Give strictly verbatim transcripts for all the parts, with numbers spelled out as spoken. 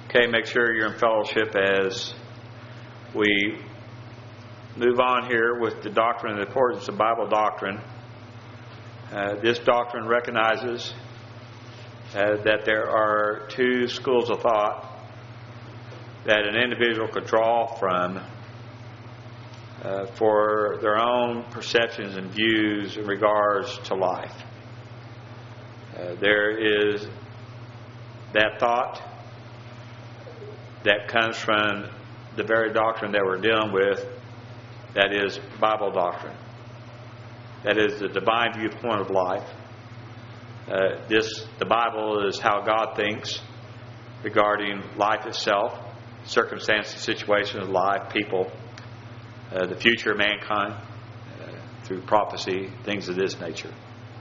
Okay, make sure you're in fellowship as we move on here with the doctrine and the importance of Bible doctrine. Uh, this doctrine recognizes uh, that there are two schools of thought that an individual could draw from uh, for their own perceptions and views in regards to life. Uh, there is that thought that comes from the very doctrine that we're dealing with, that is Bible doctrine. That is the divine viewpoint of life. Uh, this, the Bible is how God thinks regarding life itself, circumstances, situations of life, people, uh, the future of mankind, uh, through prophecy, things of this nature.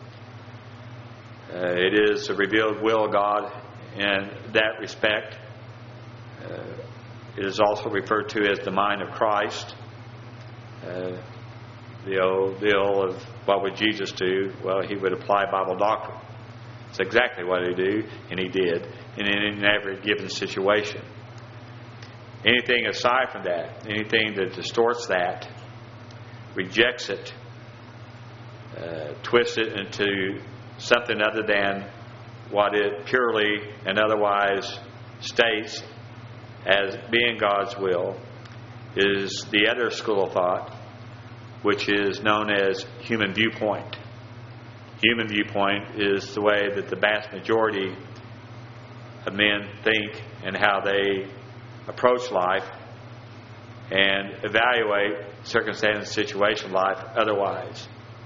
Uh, it is the revealed will of God in that respect. Uh, it is also referred to as the mind of Christ. Uh, the old deal of what would Jesus do? Well, he would apply Bible doctrine. It's exactly what he do, and he did, and in every given situation. Anything aside from that, anything that distorts that, rejects it, uh, twists it into something other than what it purely and otherwise states as being God's will, is the other school of thought, which is known as human viewpoint. Human viewpoint is the way that the vast majority of men think and how they approach life and evaluate circumstance, situation, life otherwise.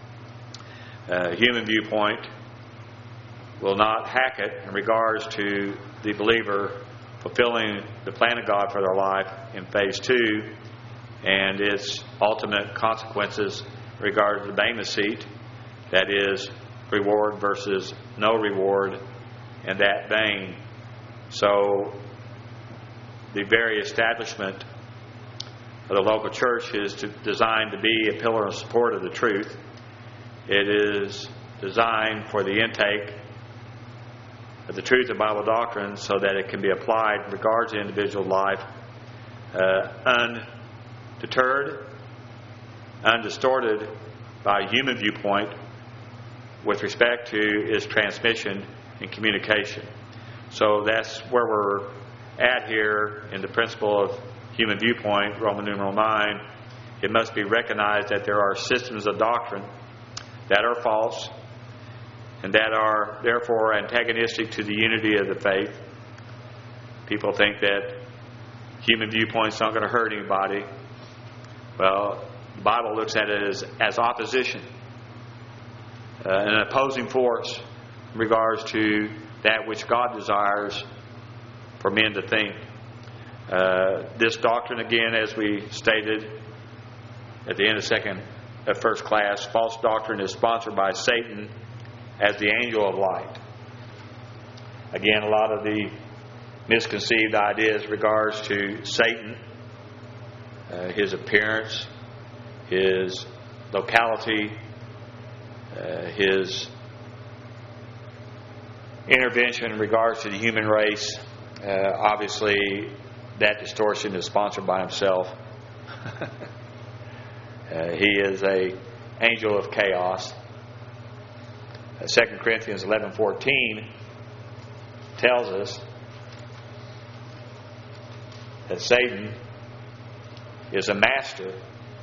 Uh, human viewpoint will not hack it in regards to the believer fulfilling the plan of God for their life in phase two and its ultimate consequences in regard to the Bema seat, that is, reward versus no reward, and that vein. So the very establishment of the local church is to, designed to be a pillar and support of the truth. It is designed for the intake of the truth of Bible doctrine so that it can be applied in regards to individual life uh, undeterred, undistorted by human viewpoint with respect to its transmission and communication. So that's where we're at here in the principle of human viewpoint, Roman numeral nine. It must be recognized that there are systems of doctrine that are false and that are therefore antagonistic to the unity of the faith. People think that human viewpoint's not going to hurt anybody. Well, the Bible looks at it as, as opposition, uh, an opposing force in regards to that which God desires for men to think. Uh, this doctrine, again, as we stated at the end of second, of first class, false doctrine is sponsored by Satan as the angel of light. Again, a lot of the misconceived ideas in regards to Satan, uh, his appearance, his locality, uh, his intervention in regards to the human race. Uh, obviously, that distortion is sponsored by himself. uh, he is a angel of chaos. Uh, Second Corinthians eleven fourteen tells us that Satan is a master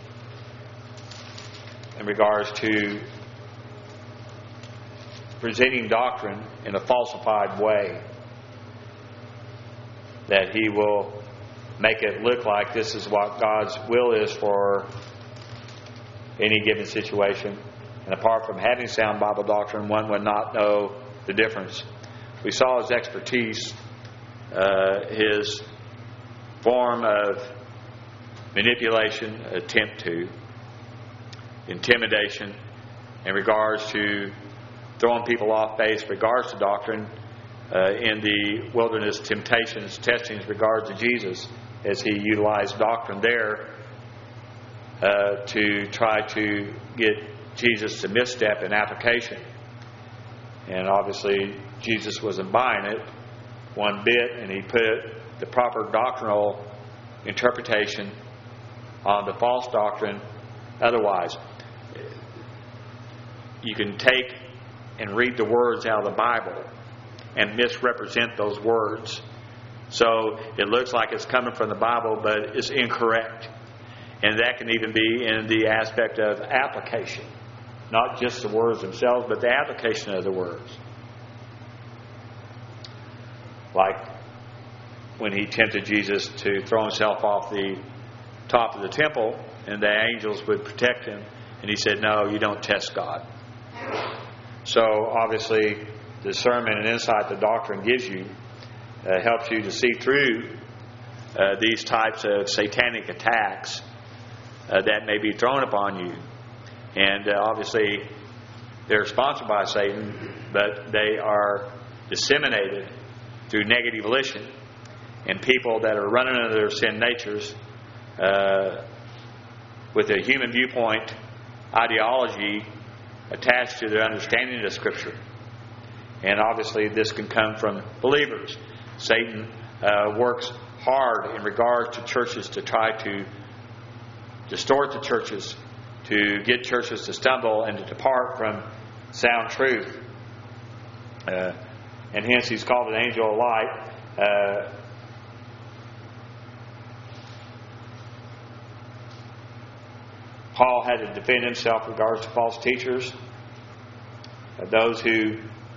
in regards to presenting doctrine in a falsified way, that he will make it look like this is what God's will is for any given situation. And apart from having sound Bible doctrine, one would not know the difference. We saw his expertise, uh, his form of manipulation, attempt to, intimidation in regards to throwing people off base in regards to doctrine, uh, in the wilderness temptations, testings in regards to Jesus, as he utilized doctrine there uh, to try to get Jesus to misstep in application. And obviously Jesus wasn't buying it one bit, and he put the proper doctrinal interpretation on the false doctrine otherwise. You can take and read the words out of the Bible and misrepresent those words. So it looks like it's coming from the Bible, but it's incorrect. And that can even be in the aspect of application. Not just the words themselves, but the application of the words. Like when he tempted Jesus to throw himself off the top of the temple, and the angels would protect him. And he said, no, you don't test God. So obviously, discernment and insight the doctrine gives you uh, helps you to see through uh, these types of satanic attacks uh, that may be thrown upon you. And uh, obviously, they're sponsored by Satan, but they are disseminated through negative volition. And people that are running into their sin natures uh, with a human viewpoint ideology attached to their understanding of Scripture. And obviously this can come from believers. Satan uh, works hard in regard to churches to try to distort the churches, to get churches to stumble and to depart from sound truth. Uh, and hence he's called an angel of light. Uh, Paul had to defend himself in regards to false teachers, uh, those who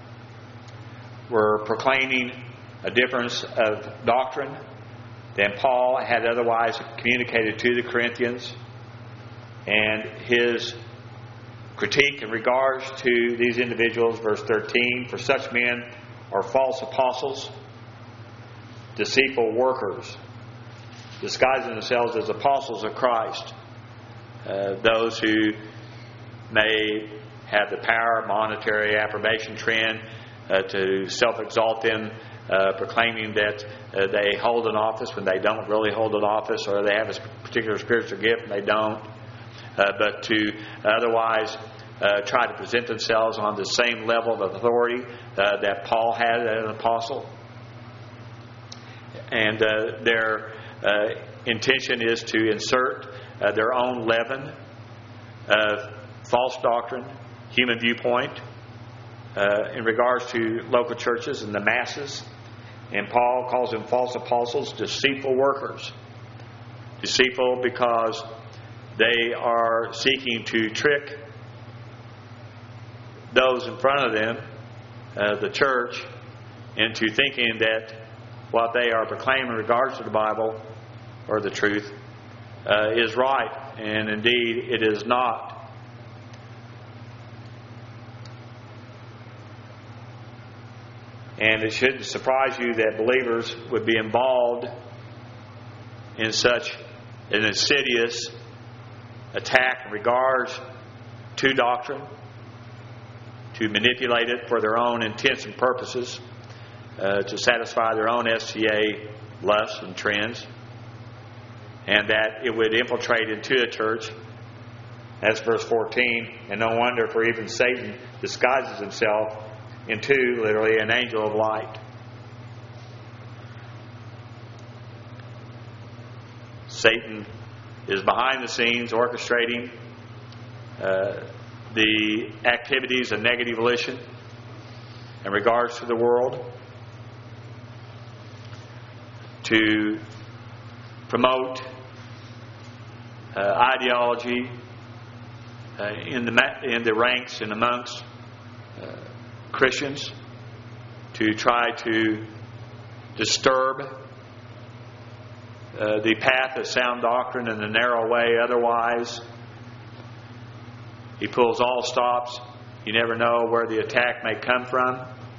were proclaiming a difference of doctrine than Paul had otherwise communicated to the Corinthians. And his critique in regards to these individuals, verse thirteen, for such men are false apostles, deceitful workers, disguising themselves as apostles of Christ. Uh, those who may have the power, monetary approbation trend uh, to self-exalt them, uh, proclaiming that uh, they hold an office when they don't really hold an office, or they have a particular spiritual gift and they don't. Uh, but to otherwise uh, try to present themselves on the same level of authority uh, that Paul had as an apostle. And uh, their uh, intention is to insert Uh, their own leaven of false doctrine, human viewpoint, uh, in regards to local churches and the masses. And Paul calls them false apostles, deceitful workers. Deceitful because they are seeking to trick those in front of them, uh, the church, into thinking that what they are proclaiming in regards to the Bible or the truth Uh, is right, and indeed it is not. And it shouldn't surprise you that believers would be involved in such an insidious attack in regards to doctrine, to manipulate it for their own intents and purposes, uh, to satisfy their own S T A lusts and trends. And that it would infiltrate into a church. That's verse fourteen. And no wonder, for even Satan disguises himself into, literally, an angel of light. Satan is behind the scenes orchestrating uh, the activities of negative volition in regards to the world, to promote uh, ideology uh, in the in the ranks and amongst uh, Christians, to try to disturb uh, the path of sound doctrine in the narrow way. Otherwise, he pulls all stops. You never know where the attack may come from.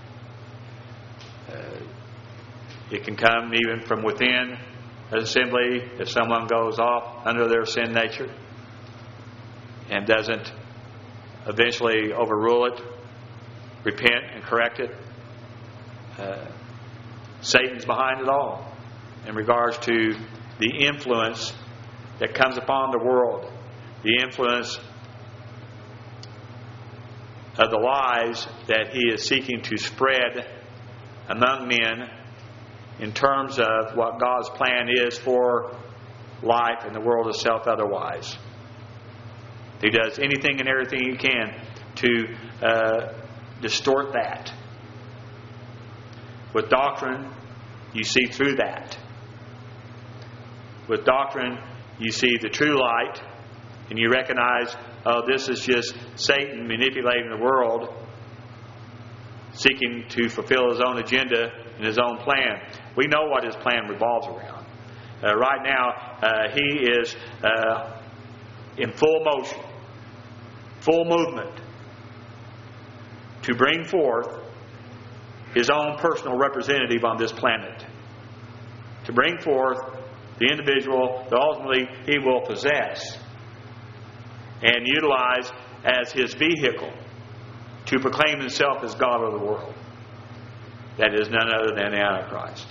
Uh, it can come even from within assembly if someone goes off under their sin nature and doesn't eventually overrule it, repent and correct it. Uh, Satan's behind it all in regards to the influence that comes upon the world, the influence of the lies that he is seeking to spread among men in terms of what God's plan is for life in the world itself otherwise. He does anything and everything he can to uh, distort that. With doctrine, you see through that. With doctrine, you see the true light, and you recognize, oh, this is just Satan manipulating the world, seeking to fulfill his own agenda and his own plan. We know what his plan revolves around. Uh, right now, uh, he is uh, in full motion, full movement, to bring forth his own personal representative on this planet. To bring forth the individual that ultimately he will possess and utilize as his vehicle to proclaim himself as God of the world. That is none other than the Antichrist.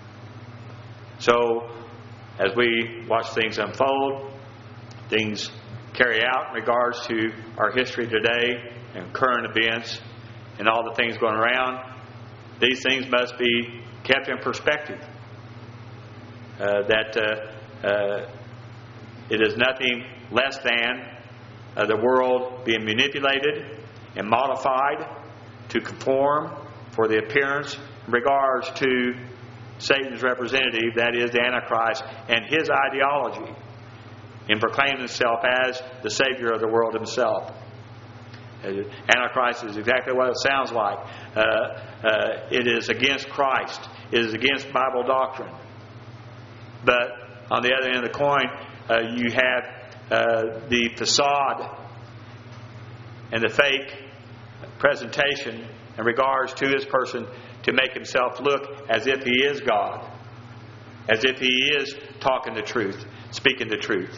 So, as we watch things unfold, things carry out in regards to our history today and current events and all the things going around, these things must be kept in perspective. Uh, that uh, uh, it is nothing less than uh, the world being manipulated and modified to conform for the appearance in regards to Satan's representative, that is the Antichrist, and his ideology in proclaiming himself as the Savior of the world himself. Antichrist is exactly what it sounds like. Uh, uh, it is against Christ. It is against Bible doctrine. But on the other end of the coin, uh, you have uh, the facade and the fake presentation in regards to his person to make himself look as if he is God, as if he is talking the truth, speaking the truth,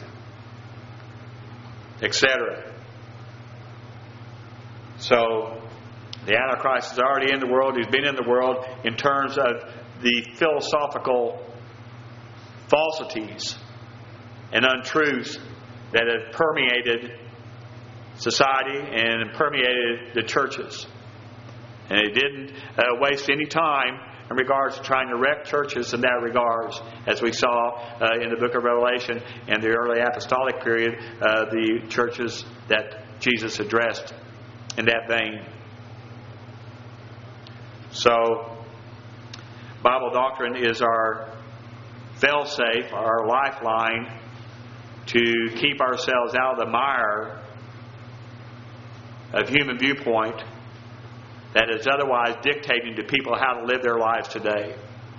et cetera. So, the Antichrist is already in the world. He's been in the world in terms of the philosophical falsities and untruths that have permeated society and permeated the churches. And he didn't uh, waste any time in regards to trying to wreck churches in that regards, as we saw uh, in the book of Revelation and the early apostolic period, uh, the churches that Jesus addressed in that vein. So, Bible doctrine is our fail-safe, our lifeline to keep ourselves out of the mire of human viewpoint that is otherwise dictating to people how to live their lives today.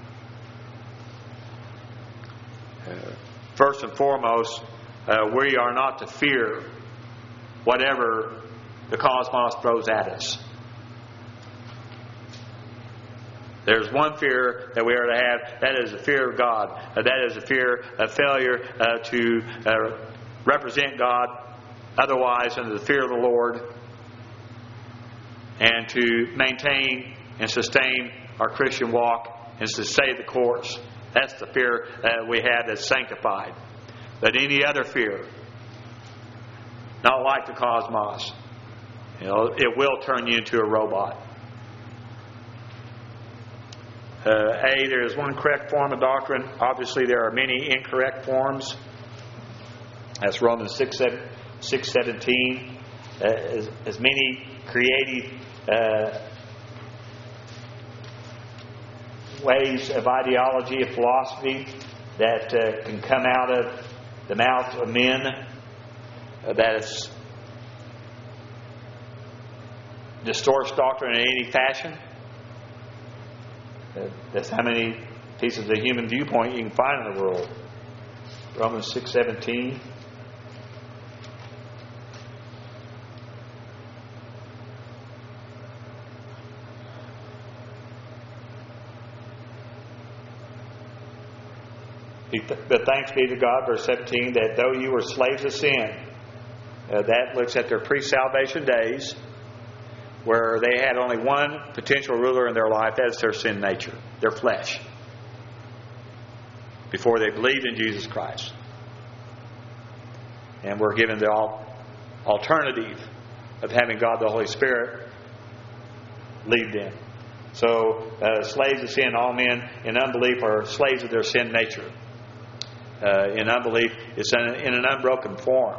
Uh, first and foremost, uh, we are not to fear whatever the cosmos throws at us. There's one fear that we are to have. That is the fear of God. Uh, that is the fear of failure uh, to uh, represent God otherwise under the fear of the Lord, and to maintain and sustain our Christian walk and to stay the course. That's the fear that we have that's sanctified. But any other fear, not like the cosmos, you know, it will turn you into a robot. Uh, A, there is one correct form of doctrine. Obviously, there are many incorrect forms. That's Romans six seventeen. Uh, as, as many creative uh, ways of ideology, of philosophy that uh, can come out of the mouth of men uh, that is, distorts doctrine in any fashion. Uh, that's how many pieces of human viewpoint you can find in the world. Romans six seventeen. But thanks be to God, verse seventeen, that though you were slaves of sin, uh, that looks at their pre-salvation days, where they had only one potential ruler in their life, that is their sin nature, their flesh, before they believed in Jesus Christ. And we're given the alternative of having God the Holy Spirit lead them. So, uh, slaves of sin, all men in unbelief are slaves of their sin nature. Uh, in unbelief, it's in, in an unbroken form.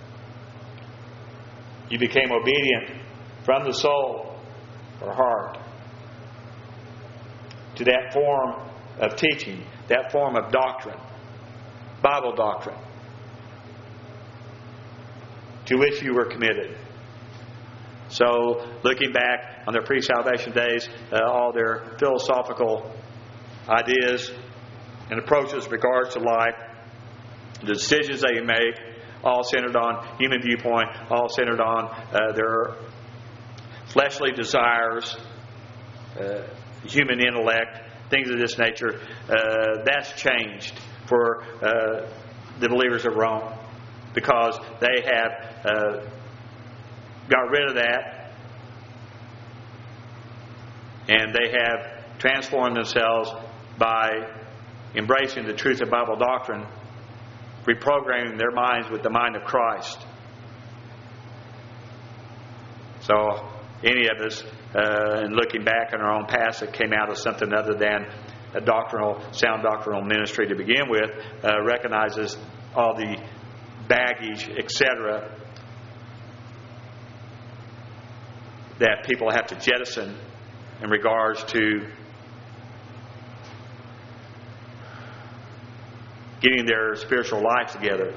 You became obedient from the soul or heart to that form of teaching, that form of doctrine, Bible doctrine, to which you were committed. So, looking back on their pre-salvation days, uh, all their philosophical ideas and approaches with regards to life, the decisions they make, all centered on human viewpoint, all centered on uh, their fleshly desires, uh, human intellect, things of this nature. Uh, that's changed for uh, the believers of Rome, because they have uh, got rid of that, and they have transformed themselves by embracing the truth of Bible doctrine, reprogramming their minds with the mind of Christ. So any of us, uh, in looking back on our own past, that came out of something other than a doctrinal, sound doctrinal ministry to begin with, uh, recognizes all the baggage, et cetera, that people have to jettison in regards to getting their spiritual lives together.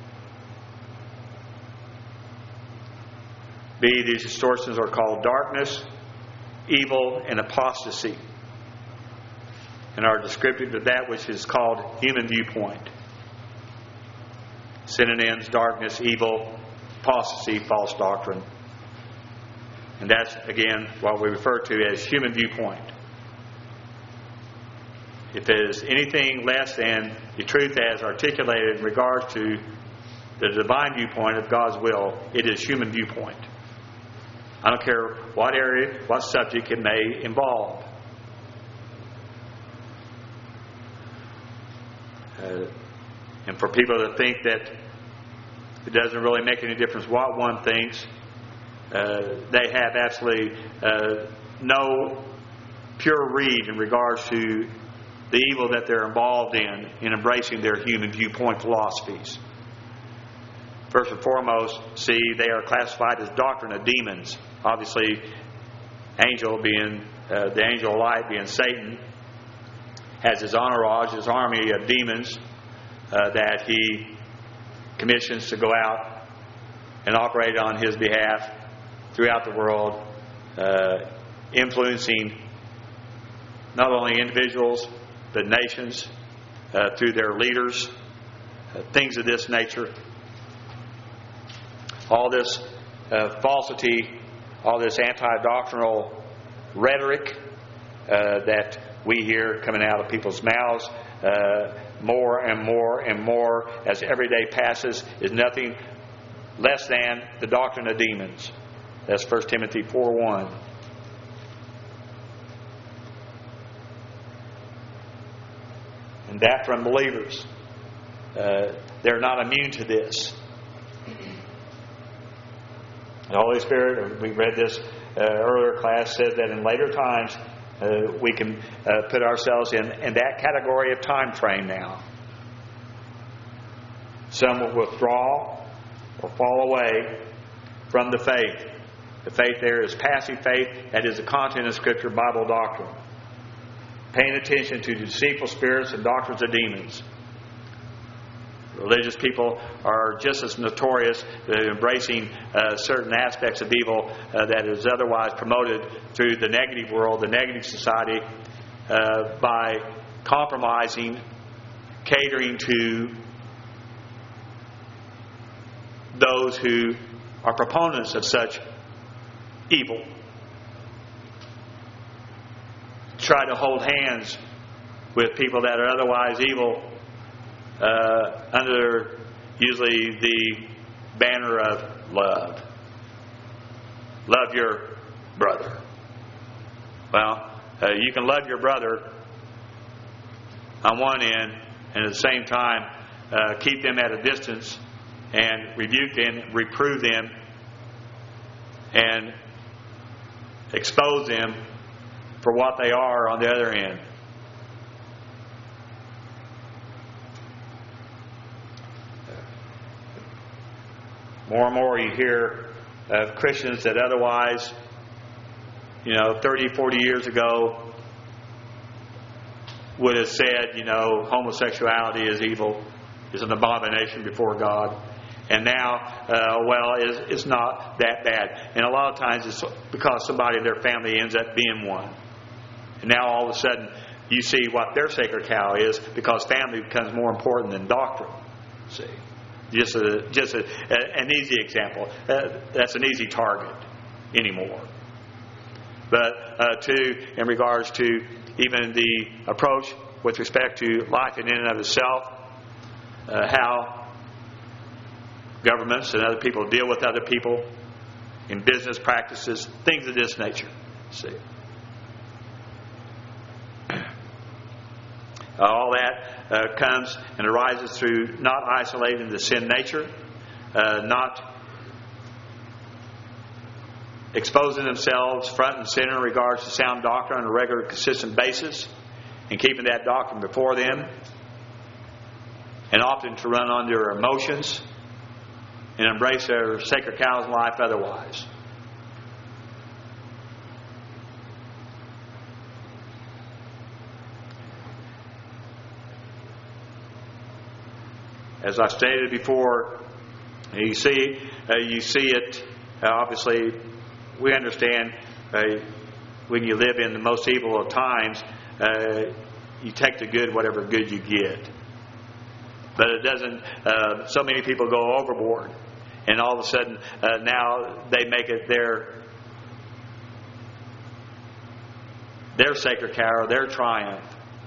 B, these distortions are called darkness, evil, and apostasy, and are descriptive of that which is called human viewpoint. Synonyms: darkness, evil, apostasy, false doctrine. And that's, again, what we refer to as human viewpoint. If there's anything less than the truth as articulated in regards to the divine viewpoint of God's will, it is human viewpoint. I don't care what area, what subject it may involve. Uh, and for people to think that it doesn't really make any difference what one thinks, uh, they have absolutely uh, no pure read in regards to the evil that they're involved in, in embracing their human viewpoint philosophies. First and foremost, see, they are classified as doctrine of demons. Obviously, angel being, uh, the angel of light being Satan, has his entourage, his army of demons uh, that he commissions to go out and operate on his behalf throughout the world, uh, influencing not only individuals but nations uh, through their leaders, uh, things of this nature. All this uh, falsity, all this anti-doctrinal rhetoric uh, that we hear coming out of people's mouths uh, more and more and more as every day passes is nothing less than the doctrine of demons. That's First Timothy four one. And that from believers. Uh, they're not immune to this. The Holy Spirit, we read this uh, earlier class, said that in later times uh, we can uh, put ourselves in, in that category of time frame now. Some will withdraw or fall away from the faith. The faith there is passive faith. That is the content of Scripture, Bible doctrine. Paying attention to deceitful spirits and doctrines of demons. Religious people are just as notorious uh, embracing uh, certain aspects of evil uh, that is otherwise promoted through the negative world, the negative society, uh, by compromising, catering to those who are proponents of such evil. Try to hold hands with people that are otherwise evil uh, under usually the banner of love. Love your brother. Well, uh, you can love your brother on one end and at the same time uh, keep them at a distance and rebuke them, reprove them, and expose them for what they are on the other end. More and more you hear of Christians that otherwise, you know, thirty, forty years ago would have said, you know, homosexuality is evil, is an abomination before God. And now, uh, well, it's, it's not that bad. And a lot of times it's because somebody in their family ends up being one. And now all of a sudden you see what their sacred cow is, because family becomes more important than doctrine. See? Just a, just a, a, an easy example. Uh, that's an easy target anymore. But uh, two, in regards to even the approach with respect to life in and of itself, uh, how governments and other people deal with other people in business practices, things of this nature. See, uh, all that uh, comes and arises through not isolating the sin nature, uh, not exposing themselves front and center in regards to sound doctrine on a regular, consistent basis, and keeping that doctrine before them, and often to run on their emotions and embrace their sacred cows in life otherwise. As I stated before, you see, uh, you see it. Uh, obviously, we understand uh, when you live in the most evil of times, uh, you take the good, whatever good you get. But it doesn't. Uh, so many people go overboard, and all of a sudden uh, now they make it their their sacred cow, their triumph.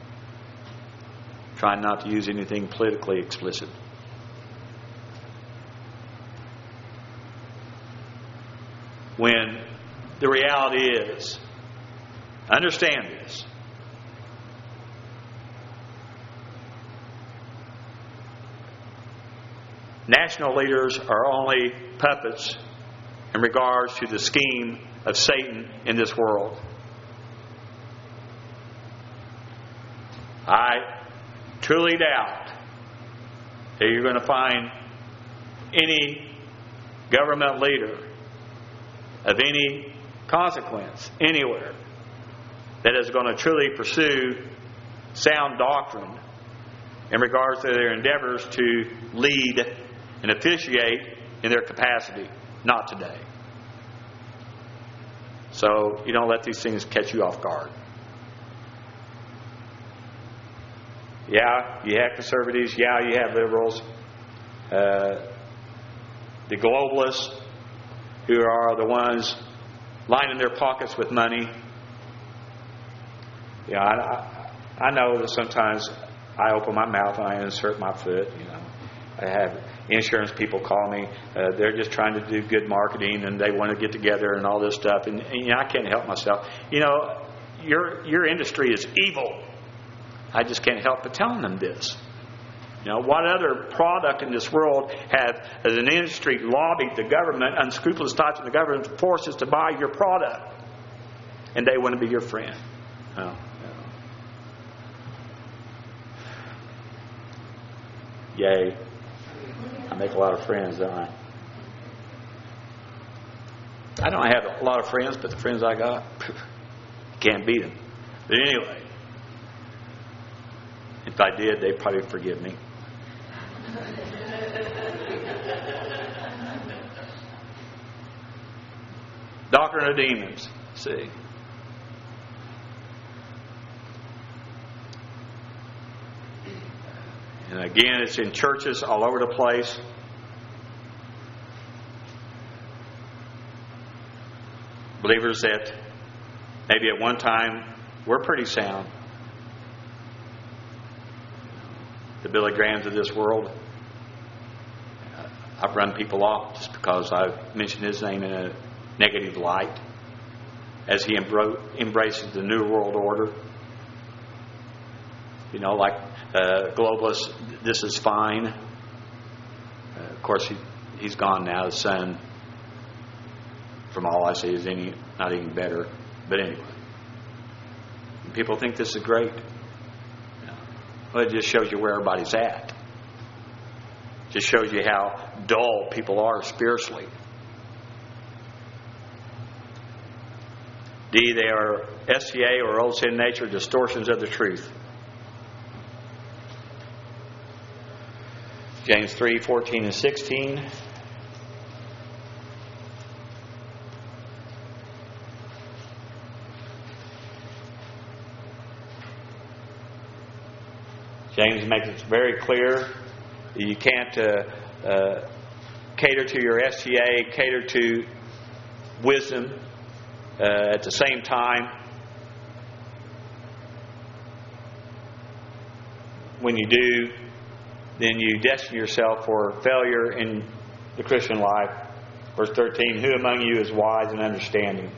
Trying not to use anything politically explicit. When the reality is, understand this, national leaders are only puppets in regards to the scheme of Satan in this world. I truly doubt that you're going to find any government leader of any consequence anywhere that is going to truly pursue sound doctrine in regards to their endeavors to lead and officiate in their capacity. Not today. So you don't let these things catch you off guard. Yeah, you have conservatives. Yeah, you have liberals. Uh, the globalists, who are the ones lining their pockets with money. Yeah, I, I know that sometimes I open my mouth and I insert my foot. You know, I have insurance people call me. Uh, they're just trying to do good marketing and they want to get together and all this stuff. And, and you know, I can't help myself. You know, your your industry is evil. I just can't help but telling them this. You know, what other product in this world have, as an industry, lobbied the government, unscrupulous types of the government forces to buy your product, and they want to be your friend? Oh, no. Yay! I make a lot of friends, don't I? I don't have a lot of friends, but the friends I got, can't beat them. But anyway, if I did, they'd probably forgive me. Doctrine of demons. See. And again, it's in churches all over the place. Believers that maybe at one time were pretty sound. The Billy Grahams of this world. I've run people off just because I've mentioned his name in a negative light as he embro- embraces the New World Order. You know, like uh, globalists, this is fine. Uh, of course, he, he's gone now. The son, from all I see, is any not even better. But anyway, People think this is great. Well, it just shows you where everybody's at. It just shows you how dull people are spiritually. D, they are S T A or old sin nature distortions of the truth. James three, fourteen and sixteen. James makes it very clear that you can't uh, uh, cater to your S T A, cater to wisdom uh, at the same time. When you do, then you destine yourself for failure in the Christian life. Verse thirteen, who among you is wise and understanding?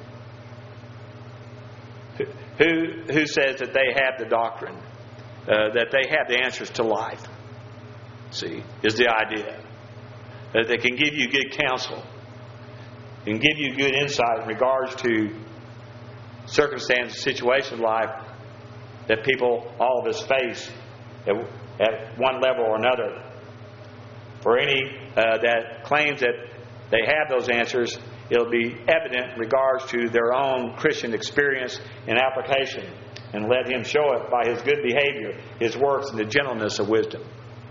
Who, who says that they have the doctrine? Uh, that they have the answers to life? See, is the idea. That they can give you good counsel. And give you good insight in regards to circumstances, situations of life that people, all of us face at, at one level or another. For any uh, that claims that they have those answers, it'll be evident in regards to their own Christian experience and application. And let him show it by his good behavior, his works, and the gentleness of wisdom.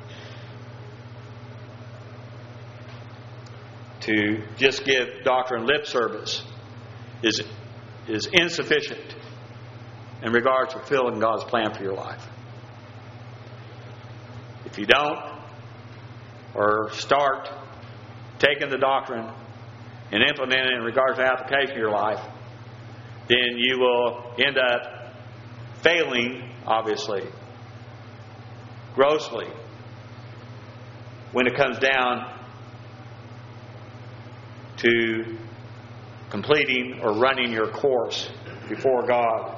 To just give doctrine lip service is, is insufficient in regards to fulfilling God's plan for your life. If you don't, or start taking the doctrine and implementing it in regards to application of your life, then you will end up failing, obviously, grossly, when it comes down to completing or running your course before God.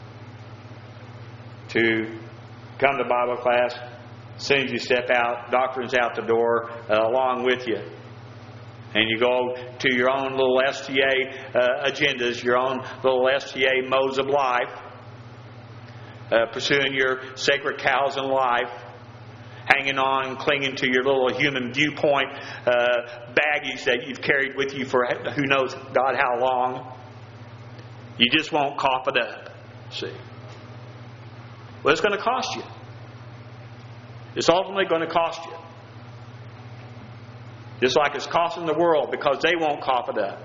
To come to Bible class, as soon as you step out, doctrine's out the door uh, along with you. And you go to your own little S T A uh, agendas, your own little S T A modes of life. Uh, pursuing your sacred cows in life, hanging on, clinging to your little human viewpoint uh, baggage that you've carried with you for who knows God how long. You just won't cough it up. See? Well, it's going to cost you. It's ultimately going to cost you. Just like it's costing the world because they won't cough it up.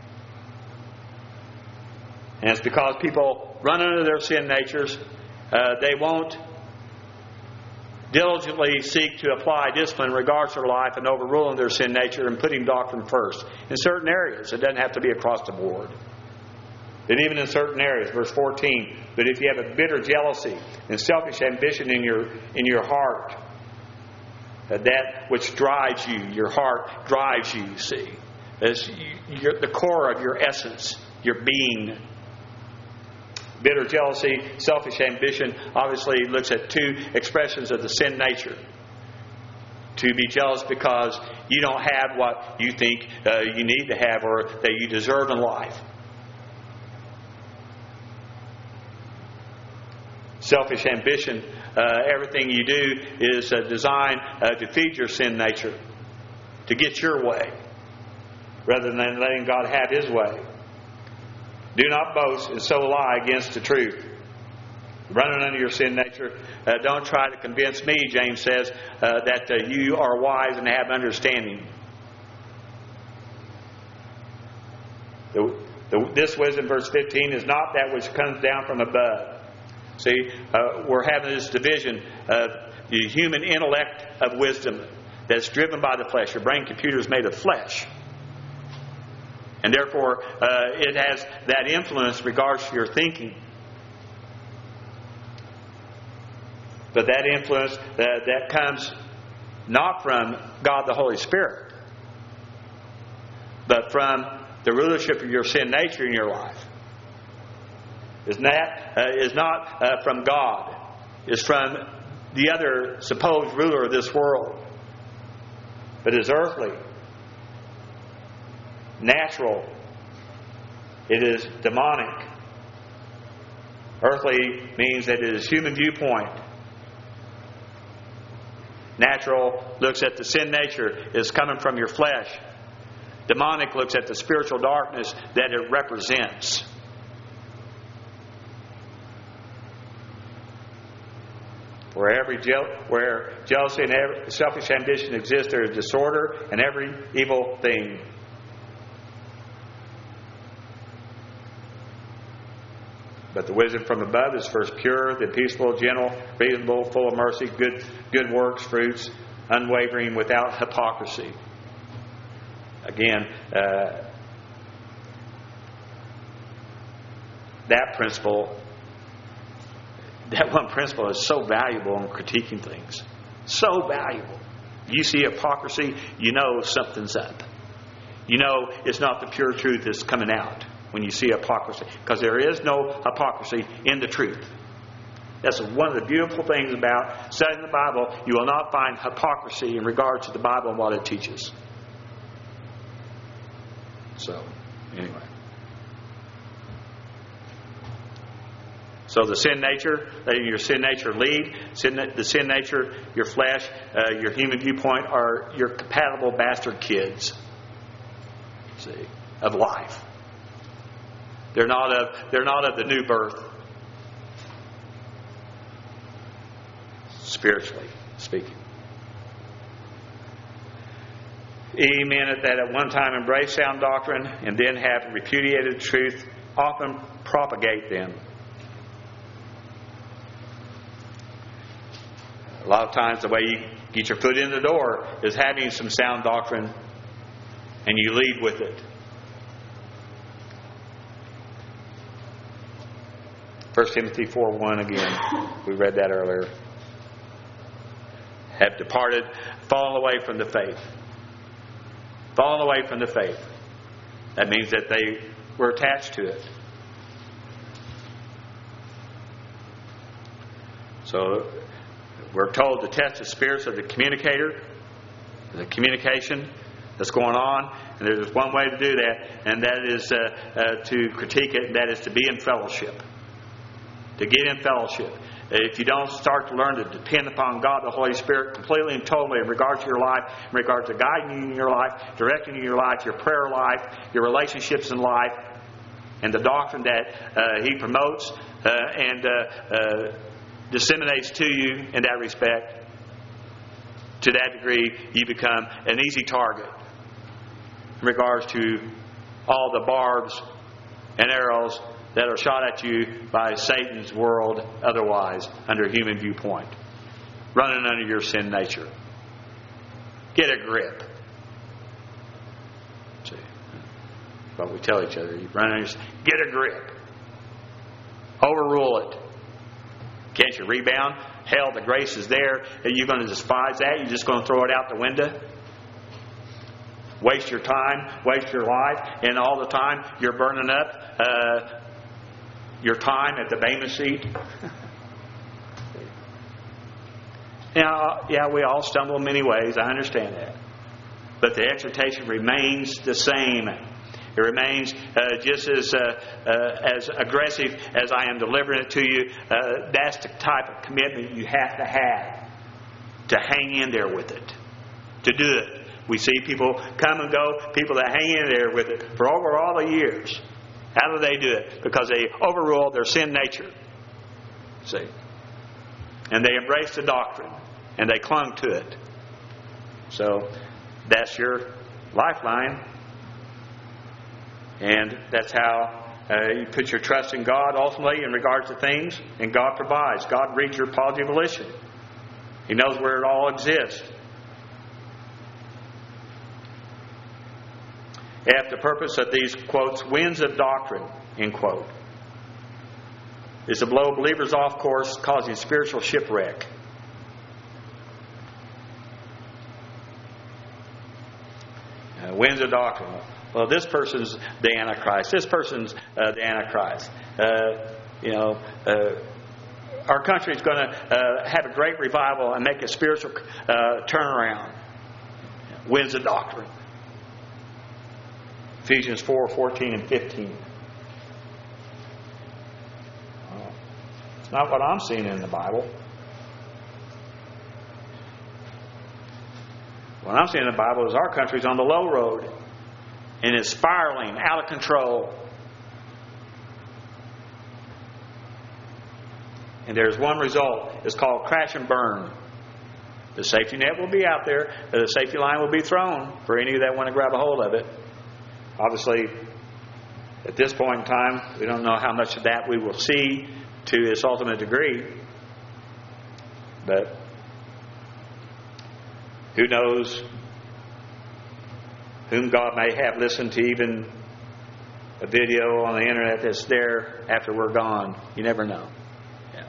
And it's because people run under their sin natures. Uh, they won't diligently seek to apply discipline in regards to their life and overruling their sin nature and putting doctrine first. In certain areas, it doesn't have to be across the board. But even in certain areas, verse fourteen, but if you have a bitter jealousy and selfish ambition in your in your heart, uh, that which drives you, your heart drives you, you see. As you, the core of your essence, your being. Bitter jealousy, selfish ambition, obviously looks at two expressions of the sin nature. To be jealous because you don't have what you think uh, you need to have or that you deserve in life. Selfish ambition, uh, everything you do is uh, designed uh, to feed your sin nature, to get your way, rather than letting God have His way. Do not boast and so lie against the truth. Running under your sin nature. Uh, don't try to convince me, James says, uh, that uh, you are wise and have understanding. The, the, this wisdom, verse fifteen, is not that which comes down from above. See, uh, we're having this division of the human intellect of wisdom that's driven by the flesh. Your brain computer is made of flesh. And therefore, uh, it has that influence in regards to your thinking. But that influence, uh, that comes not from God the Holy Spirit, but from the rulership of your sin nature in your life. Is that uh, is not uh, from God. It's from the other supposed ruler of this world. But is earthly. Natural. It is demonic. Earthly means that it is human viewpoint. Natural looks at the sin nature is coming from your flesh. Demonic looks at the spiritual darkness that it represents. Where every je- where jealousy and every selfish ambition exist, there is disorder and every evil thing. But the wisdom from above is first pure, then peaceful, gentle, reasonable, full of mercy, good good works, fruits, unwavering, without hypocrisy. Again, uh, that principle, that one principle is so valuable in critiquing things. So valuable. You see hypocrisy, you know something's up. You know it's not the pure truth that's coming out when you see hypocrisy. Because there is no hypocrisy in the truth. That's one of the beautiful things about studying the Bible. You will not find hypocrisy in regards to the Bible and what it teaches. So, anyway. So the sin nature, letting your sin nature lead, sin, the sin nature, your flesh, uh, your human viewpoint are your compatible bastard kids. See, of life. They're not of they're not of the new birth. Spiritually speaking. Ye men that at one time embrace sound doctrine and then have repudiated truth often propagate them. A lot of times the way you get your foot in the door is having some sound doctrine and you lead with it. First Timothy four one again. We read that earlier. Have departed, fallen away from the faith. Fallen away from the faith. That means that they were attached to it. So we're told to test the spirits of the communicator, the communication that's going on. And there's one way to do that, and that is uh, uh, to critique it, and that is to be in fellowship. To get in fellowship. If you don't start to learn to depend upon God, the Holy Spirit, completely and totally in regards to your life, in regards to guiding you in your life, directing you in your life, your prayer life, your relationships in life, and the doctrine that uh, He promotes uh, and uh, uh, disseminates to you in that respect, to that degree, you become an easy target in regards to all the barbs and arrows that are shot at you by Satan's world, otherwise, under human viewpoint. Running under your sin nature. Get a grip. See, what we tell each other. You run under, get a grip. Overrule it. Can't you rebound? Hell, the grace is there. Are you going to despise that? You're just going to throw it out the window? Waste your time, waste your life, and all the time you're burning up uh, your time at the Bema seat. Now, yeah, we all stumble in many ways. I understand that. But the exhortation remains the same. It remains uh, just as uh, uh, as aggressive as I am delivering it to you. Uh, that's the type of commitment you have to have to hang in there with it, to do it. We see people come and go, people that hang in there with it for over all the years. How do they do it? Because they overrule their sin nature. See? And they embraced the doctrine. And they clung to it. So, that's your lifeline. And that's how uh, you put your trust in God ultimately in regards to things. And God provides. God reads your positive volition. He knows where it all exists. If the purpose of these, quotes, winds of doctrine, end quote, is to blow believers off course, causing spiritual shipwreck. Uh, winds of doctrine. Well, this person's the Antichrist. This person's uh, the Antichrist. Uh, you know, uh, our country is going to uh, have a great revival and make a spiritual uh, turnaround. Winds of doctrine. Ephesians four, fourteen and fifteen. not what I'm seeing in the Bible. What I'm seeing in the Bible is our country's on the low road. And it's spiraling out of control. And there's one result. It's called crash and burn. The safety net will be out there. The safety line will be thrown for any that want to grab a hold of it. Obviously, at this point in time, we don't know how much of that we will see to its ultimate degree. But who knows whom God may have listened to even a video on the internet that's there after we're gone. You never know. Yeah.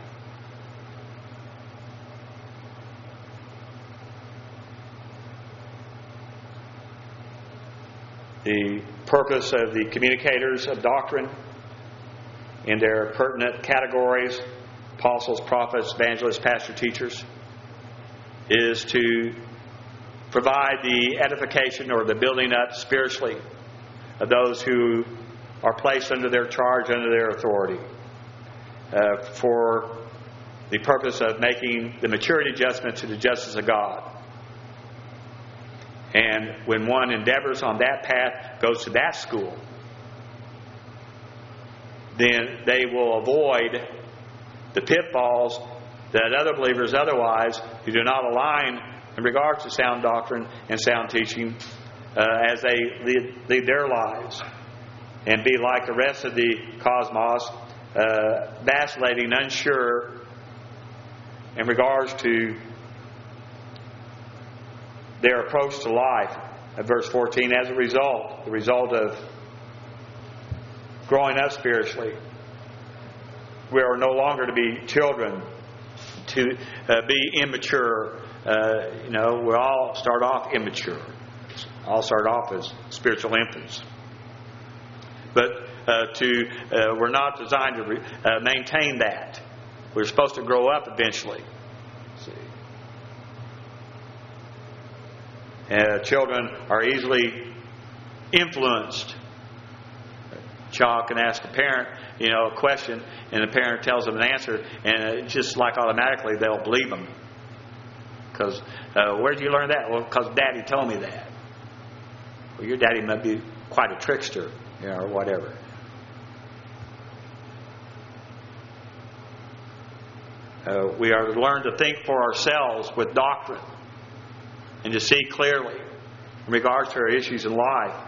The purpose of the communicators of doctrine in their pertinent categories, apostles, prophets, evangelists, pastor, teachers, is to provide the edification or the building up spiritually of those who are placed under their charge, under their authority, uh, for the purpose of making the maturity adjustment to the justice of God. And when one endeavors on that path, goes to that school, then they will avoid the pitfalls that other believers otherwise, who do not align in regards to sound doctrine and sound teaching, uh, as they lead, lead their lives, and be like the rest of the cosmos, uh, vacillating, unsure in regards to their approach to life. At verse fourteen, as a result, the result of growing up spiritually, we are no longer to be children, to uh, be immature. Uh, you know, we all start off immature. All start off as spiritual infants. But uh, to uh, we're not designed to re, uh, maintain that. We're supposed to grow up eventually. See, uh, children are easily influenced. A child can ask a parent, you know, a question, and the parent tells them an answer, and just like automatically they'll believe them. Because, uh, where did you learn that? Well, because Daddy told me that. Well, your daddy might be quite a trickster, you know, or whatever. Uh, we are to learn to think for ourselves with doctrine and to see clearly in regards to our issues in life.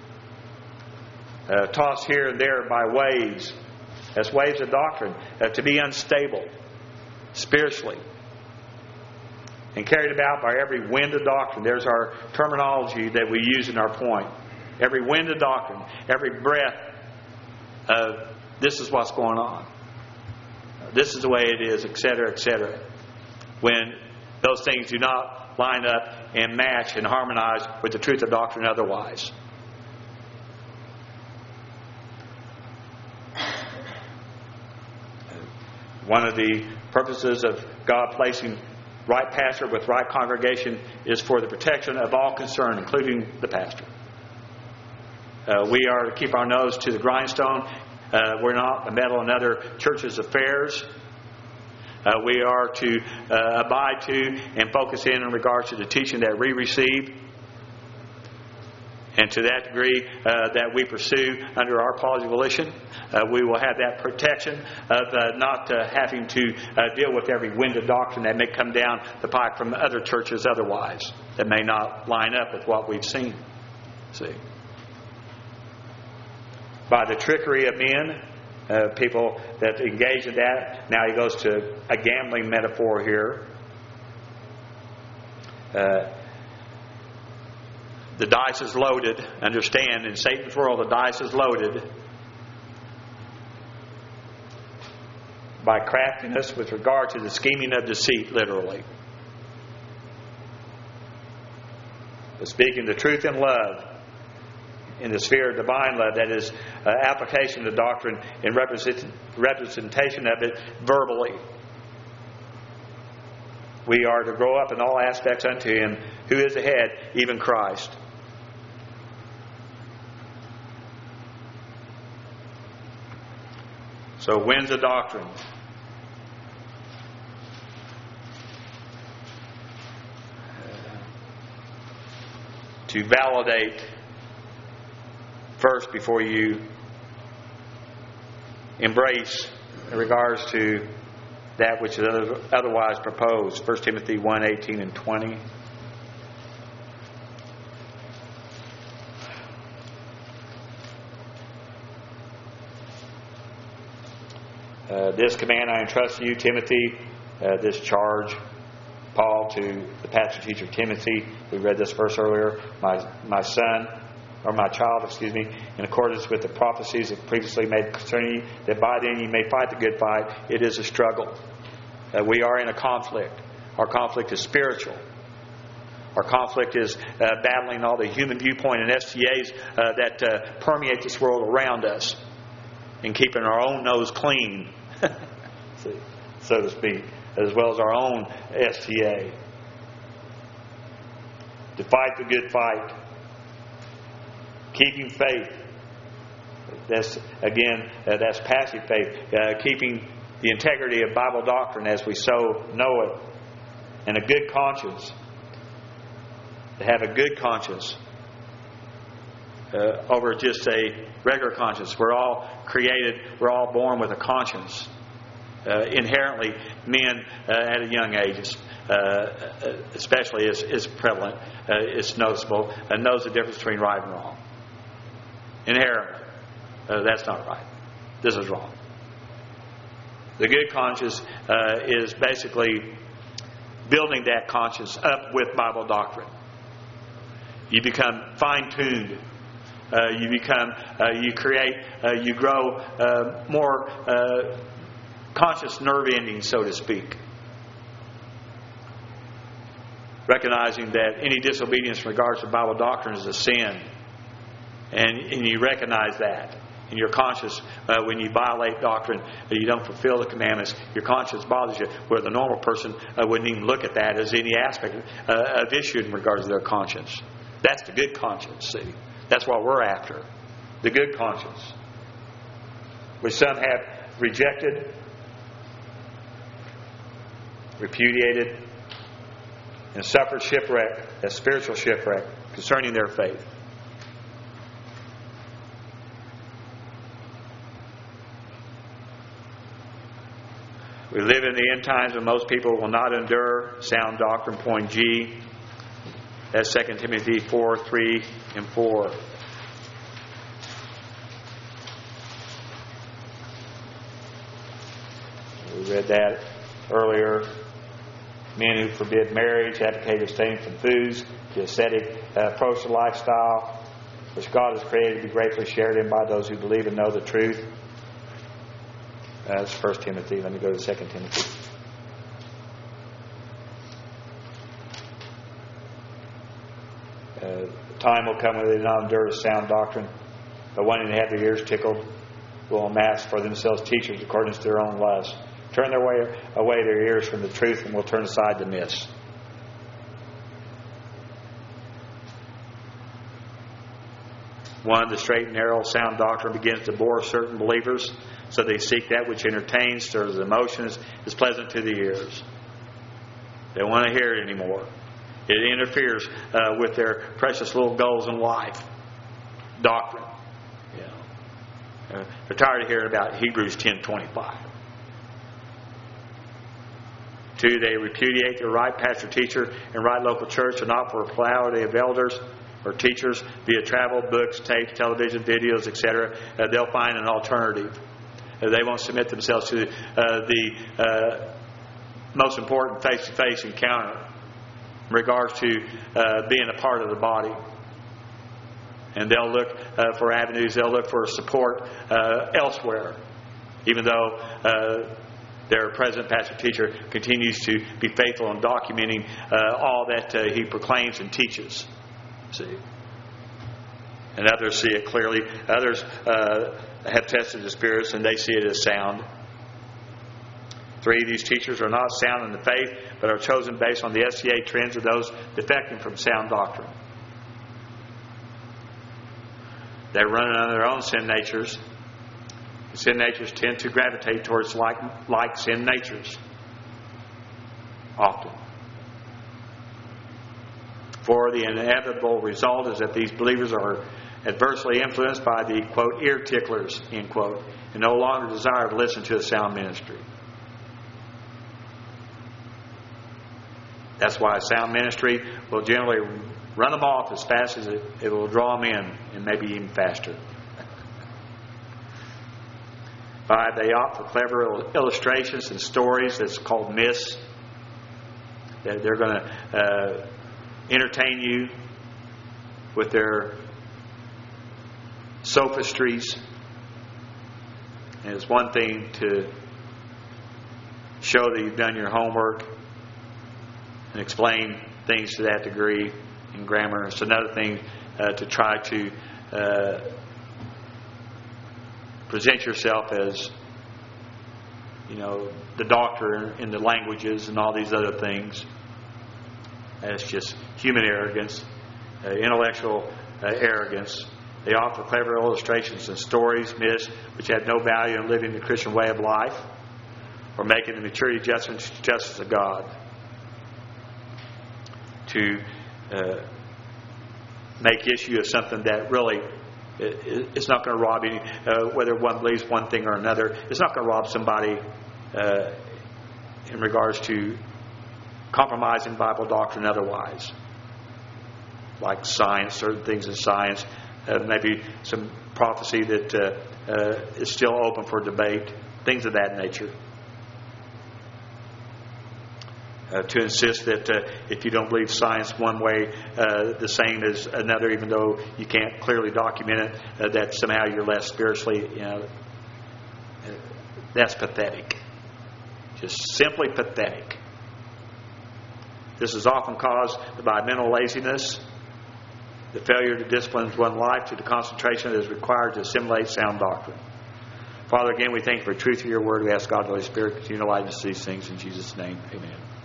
Uh, tossed here and there by waves, as waves of doctrine, uh, to be unstable spiritually, and carried about by every wind of doctrine. There's our terminology that we use in our point. Every wind of doctrine, every breath of this is what's going on. This is the way it is, et cetera, et cetera. When those things do not line up and match and harmonize with the truth of doctrine otherwise. One of the purposes of God placing right pastor with right congregation is for the protection of all concerned, including the pastor. Uh, we are to keep our nose to the grindstone. Uh, we're not to meddle in other churches' affairs. Uh, we are to uh, abide to and focus in in regards to the teaching that we receive. And to that degree uh, that we pursue under our policy volition, uh, we will have that protection of uh, not uh, having to uh, deal with every wind of doctrine that may come down the pike from other churches otherwise that may not line up with what we've seen. See, by the trickery of men, uh, people that engage in that. Now he goes to a gambling metaphor here. Uh, The dice is loaded. Understand, in Satan's world, the dice is loaded by craftiness with regard to the scheming of deceit, literally. But speaking the truth in love, in the sphere of divine love, that is, uh, application of the doctrine and represent, representation of it verbally. We are to grow up in all aspects unto Him who is the head, even Christ. So winds of doctrine. to validate first before you embrace in regards to that which is otherwise proposed. First Timothy one, eighteen and twenty. Uh, this command I entrust to you, Timothy, uh, this charge, Paul to the pastor teacher Timothy. We read this verse earlier. My my son, or my child, excuse me, in accordance with the prophecies that previously made concerning you, that by then you may fight the good fight. It is a struggle. Uh, we are in a conflict. Our conflict is spiritual. Our conflict is uh, battling all the human viewpoint and S T As uh, that uh, permeate this world around us, and keeping our own nose clean, so to speak, as well as our own S T A. To fight the good fight. Keeping faith. That's, again, uh, that's passive faith. Uh, keeping the integrity of Bible doctrine as we so know it. And a good conscience. To have a good conscience uh, over just a regular conscience. We're all created, we're all born with a conscience. Uh, inherently, men uh, at a young age, uh, especially, is, is prevalent, uh, it's noticeable, and knows the difference between right and wrong. Inherently. Uh, that's not right. This is wrong. The good conscience uh, is basically building that conscience up with Bible doctrine. You become fine-tuned. Uh, you become, uh, you create, uh, you grow uh, more uh, conscious nerve endings, so to speak. Recognizing that any disobedience in regards to Bible doctrine is a sin. And, and you recognize that. And you're conscious uh, when you violate doctrine, that you don't fulfill the commandments, your conscience bothers you, where the normal person uh, wouldn't even look at that as any aspect uh, of issue in regards to their conscience. That's the good conscience, see. That's what we're after. The good conscience. Which some have rejected, repudiated, and suffered shipwreck, a spiritual shipwreck, concerning their faith. We live in the end times when most people will not endure sound doctrine. Point G. That's Second Timothy four, three, and four. We read that earlier. Men who forbid marriage, advocate abstaining from foods, the ascetic uh, approach to lifestyle, which God has created to be gratefully shared in by those who believe and know the truth. That's First Timothy. Let me go to Second Timothy. Uh, time will come when they do not endure sound doctrine, but wanting to have their ears tickled, will amass for themselves teachers according to their own lusts. Turn their way away their ears from the truth, and will turn aside the myths. One, the straight and narrow sound doctrine begins to bore certain believers, so they seek that which entertains, stirs the emotions, is pleasant to the ears. They don't want to hear it anymore. It interferes uh, with their precious little goals in life. Doctrine. You know. uh, they're tired of hearing about Hebrews ten twenty-five. Two, they repudiate their right pastor, teacher, and right local church, and not for a plurality of elders or teachers via travel, books, tapes, television, videos, et cetera. Uh, they'll find an alternative. Uh, they won't submit themselves to uh, the uh, most important face-to-face encounter in regards to uh, being a part of the body. And they'll look uh, for avenues, they'll look for support uh, elsewhere, even though uh, their present pastor teacher continues to be faithful in documenting uh, all that uh, he proclaims and teaches. See? And others see it clearly. Others uh, have tested the spirits and they see it as sound. Three, these teachers are not sound in the faith, but are chosen based on the S T A trends of those defecting from sound doctrine. They're running on their own sin natures. Sin natures tend to gravitate towards like, like sin natures. Often. For the inevitable result is that these believers are adversely influenced by the, quote, ear ticklers, end quote, and no longer desire to listen to a sound ministry. That's why a sound ministry will generally run them off as fast as it, it will draw them in, and maybe even faster. Five, they opt for clever illustrations and stories that's called myths. That they're going to uh, entertain you with their sophistries. And it's one thing to show that you've done your homework and explain things to that degree in grammar. It's another thing uh, to try to uh, present yourself as, you know, the doctor in the languages and all these other things. That's just human arrogance, uh, intellectual uh, arrogance. They offer clever illustrations and stories, myths, which have no value in living the Christian way of life or making the maturity, justice, justice of God. To uh, make issue of something that really it, it's not going to rob any, uh, whether one believes one thing or another, it's not going to rob somebody uh, in regards to compromising Bible doctrine otherwise. Like science, certain things in science, uh, maybe some prophecy that uh, uh, is still open for debate, things of that nature. Uh, to insist that uh, if you don't believe science one way, uh, the same as another, even though you can't clearly document it, uh, that somehow you're less spiritually, you know, uh, that's pathetic. Just simply pathetic. This is often caused by mental laziness, the failure to discipline one's life to the concentration that is required to assimilate sound doctrine. Father, again, we thank you for the truth of your word. We ask God, the Holy Spirit, continue to light us to these things in Jesus' name. Amen.